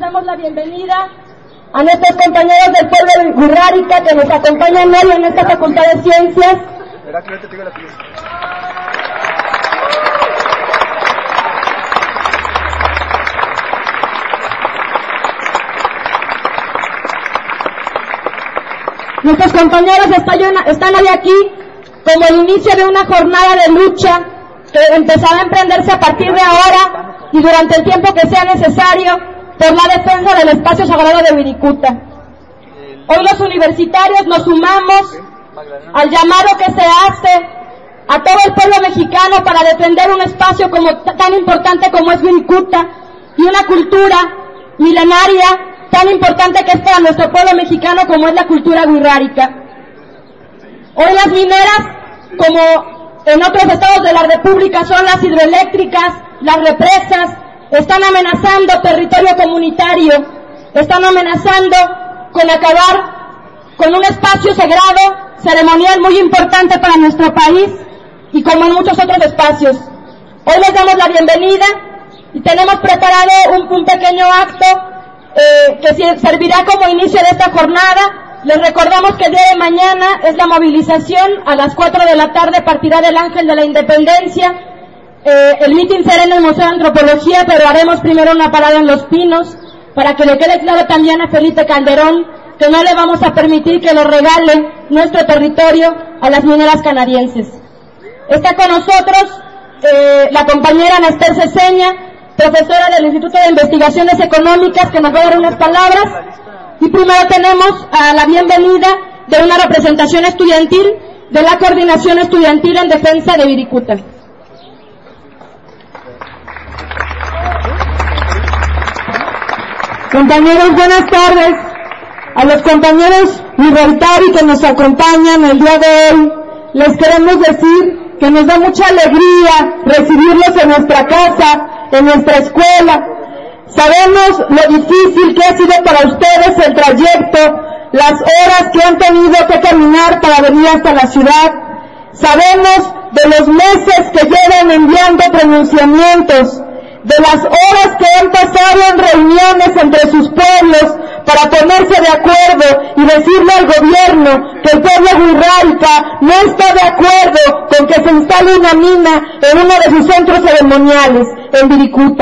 damos la bienvenida a nuestros compañeros del pueblo de Wixárika que nos acompañan hoy en esta Facultad de Ciencias. Nuestros compañeros están hoy aquí como el inicio de una jornada de lucha que empezará a emprenderse a partir de ahora y durante el tiempo que sea necesario por la defensa del espacio sagrado de Wirikuta. Hoy los universitarios nos sumamos al llamado que se hace a todo el pueblo mexicano para defender un espacio tan importante como es Wirikuta y una cultura milenaria tan importante que es para nuestro pueblo mexicano como es la cultura wixárika. Hoy las mineras, como en otros estados de la República, son las hidroeléctricas, las represas, están amenazando territorio comunitario, están amenazando con acabar con un espacio sagrado, ceremonial muy importante para nuestro país y como en muchos otros espacios. Hoy les damos la bienvenida y tenemos preparado un pequeño acto que servirá como inicio de esta jornada. Les recordamos que el día de mañana es la movilización, a las 4 de la tarde partirá del Ángel de la Independencia. El mitin será en el Museo de Antropología, pero haremos primero una parada en Los Pinos, para que le quede claro también a Felipe Calderón que no le vamos a permitir que nos regale nuestro territorio a las mineras canadienses. Está con nosotros la compañera Anastel Ceseña, profesora del Instituto de Investigaciones Económicas, que nos va a dar unas palabras. Y primero tenemos a la bienvenida de una representación estudiantil de la Coordinación Estudiantil en Defensa de Wirikuta. Compañeros, buenas tardes. A los compañeros Wixárika que nos acompañan el día de hoy, les queremos decir que nos da mucha alegría recibirlos en nuestra casa, en nuestra escuela. Sabemos lo difícil que ha sido para ustedes el trayecto, las horas que han tenido que caminar para venir hasta la ciudad. Sabemos de los meses que llevan enviando pronunciamientos, de las horas que han pasado en reuniones entre sus pueblos para ponerse de acuerdo y decirle al gobierno que el pueblo Wixárika no está de acuerdo con que se instale una mina en uno de sus centros ceremoniales, en Wirikuta.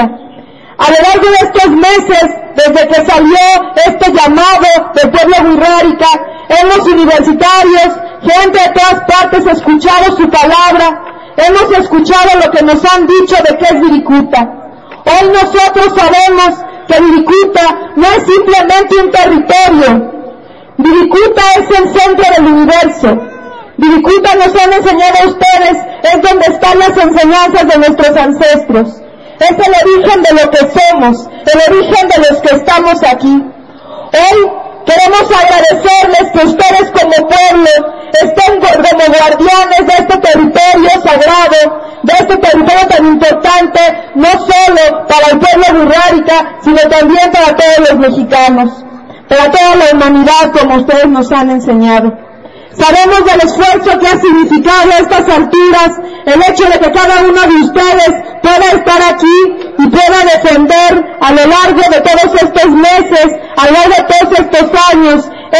A lo largo de estos meses, desde que salió este llamado del pueblo Wixárika, hemos universitarios, gente de todas partes, escuchado su palabra, hemos escuchado lo que nos han dicho de qué es Wirikuta. Hoy nosotros sabemos que Wirikuta no es simplemente un territorio. Wirikuta es el centro del universo. Wirikuta, nos han enseñado a ustedes, es donde están las enseñanzas de nuestros ancestros. Es el origen de lo que somos, el origen de los que estamos aquí. Hoy queremos agradecerles que ustedes como pueblo estén como guardianes de este territorio sagrado, de este territorio tan importante, no solo para el pueblo Wixárika, sino también para todos los mexicanos, para toda la humanidad, como ustedes nos han enseñado. Sabemos del esfuerzo que ha significado a estas alturas el hecho de que cada uno de ustedes pueda estar aquí y pueda defender a lo largo de todos estos meses, a lo largo de todos estos años,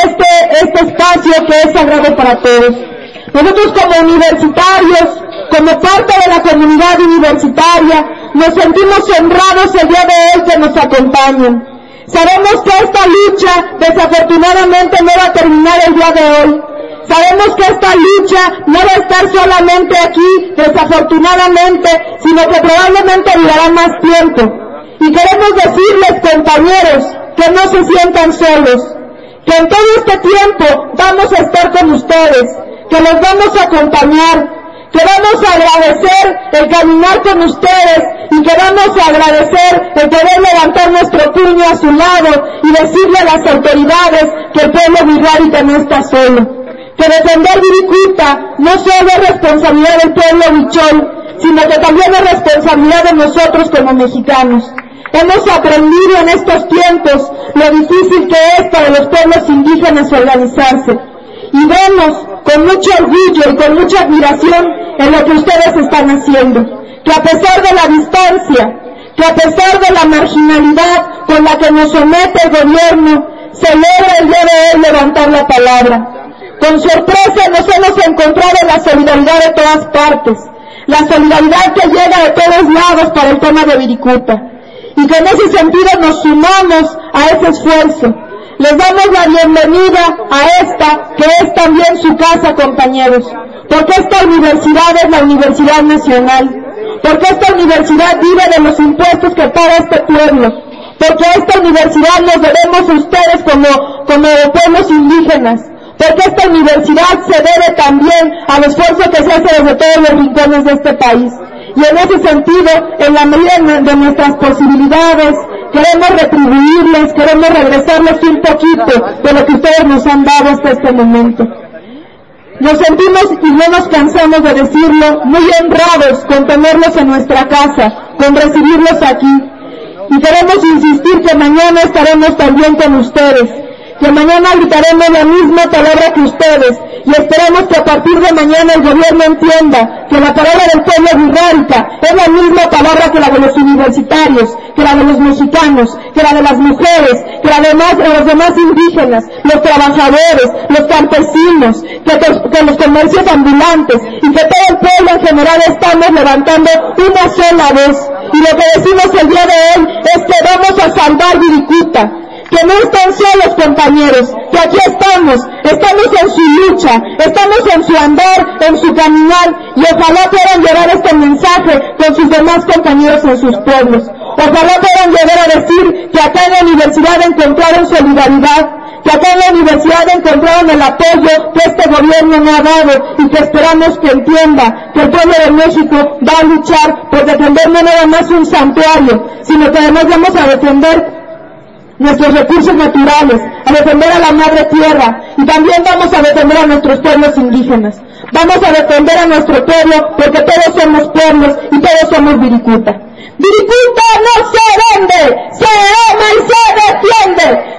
este espacio que es sagrado para todos. Nosotros como universitarios, como parte de la comunidad universitaria, nos sentimos honrados el día de hoy que nos acompañen. Sabemos que esta lucha desafortunadamente no va a terminar el día de hoy. Sabemos que esta lucha no va a estar solamente aquí, desafortunadamente, sino que probablemente durará más tiempo. Y queremos decirles, compañeros, que no se sientan solos, que en todo este tiempo vamos a estar con ustedes, que los vamos a acompañar, que vamos a agradecer el caminar con ustedes y que vamos a agradecer el poder levantar nuestro puño a su lado y decirle a las autoridades que el pueblo Wixárika no está solo. Que defender Wirikuta no solo es responsabilidad del pueblo huichol, sino que también es responsabilidad de nosotros como mexicanos. Hemos aprendido en estos tiempos lo difícil que es para los pueblos indígenas organizarse. Y vemos con mucho orgullo y con mucha admiración en lo que ustedes están haciendo. Que a pesar de la distancia, que a pesar de la marginalidad con la que nos somete el gobierno, se logra el día de hoy levantar la palabra. Con sorpresa nos hemos encontrado en la solidaridad de todas partes, la solidaridad que llega de todos lados para el tema de Viricuta, y que en ese sentido nos sumamos a ese esfuerzo. Les damos la bienvenida a esta, que es también su casa, compañeros, porque esta universidad es la Universidad Nacional, porque esta universidad vive de los impuestos que paga este pueblo, porque a esta universidad nos debemos a ustedes como pueblos indígenas, porque esta universidad se debe también al esfuerzo que se hace desde todos los rincones de este país. Y en ese sentido, en la medida de nuestras posibilidades, queremos retribuirles, queremos regresarles un poquito de lo que ustedes nos han dado hasta este momento. Nos sentimos, y no nos cansamos de decirlo, muy honrados con tenerlos en nuestra casa, con recibirlos aquí. Y queremos insistir que mañana estaremos también con ustedes, que mañana gritaremos la misma palabra que ustedes, y esperamos que a partir de mañana el gobierno entienda que la palabra del pueblo virrárica es la misma palabra que la de los universitarios, que la de los mexicanos, que la de las mujeres, que la de los demás indígenas, los trabajadores, los campesinos, que los comercios ambulantes, y que todo el pueblo en general estamos levantando una sola voz. Y lo que decimos el día de hoy es que vamos a salvar Viricuta, que no están solos, compañeros, que aquí estamos en su lucha, estamos en su andar, en su caminar, y ojalá puedan llevar este mensaje con sus demás compañeros en sus pueblos. Ojalá puedan llegar a decir que acá en la universidad encontraron solidaridad, que acá en la universidad encontraron el apoyo que este gobierno no ha dado, y que esperamos que entienda que el pueblo de México va a luchar por defender no nada más un santuario, sino que además vamos a defender nuestros recursos naturales, a defender a la madre tierra, y también vamos a defender a nuestros pueblos indígenas. Vamos a defender a nuestro pueblo, porque todos somos pueblos y todos somos Viricuta. Viricuta no se vende, se ama y se defiende.